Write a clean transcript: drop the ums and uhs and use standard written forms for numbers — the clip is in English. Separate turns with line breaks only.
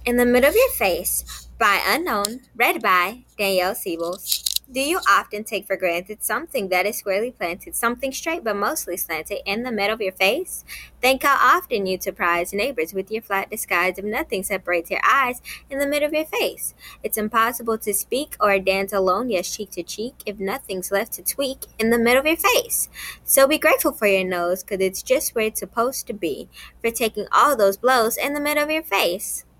In the Middle of Your Face by Unknown, read by Danielle Siebels. Do you often take for granted something that is squarely planted, something straight but mostly slanted, in the middle of your face? Think how often you surprise neighbors with your flat disguise if nothing separates your eyes in the middle of your face. It's impossible to speak or dance alone, yes, cheek to cheek, if nothing's left to tweak in the middle of your face. So be grateful for your nose, 'cause it's just where it's supposed to be, for taking all those blows in the middle of your face.